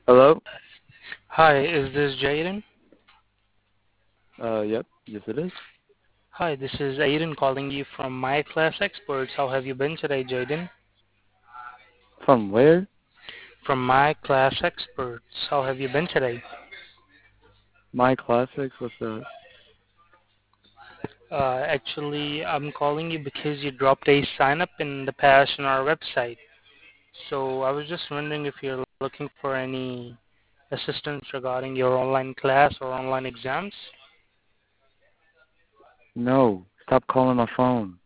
Hello? Hi, is this Jaden? Yep. Yes, it is. Hi, this is Aiden calling you from My Class Experts. How have you been today, Jaden? From where? From My Class Experts. How have you been today? My Classics? What's that? Actually, I'm calling you because you dropped a sign up in the past on our website. So I was just wondering if you're looking for any assistance regarding your online class or online exams. No. Stop calling my phone.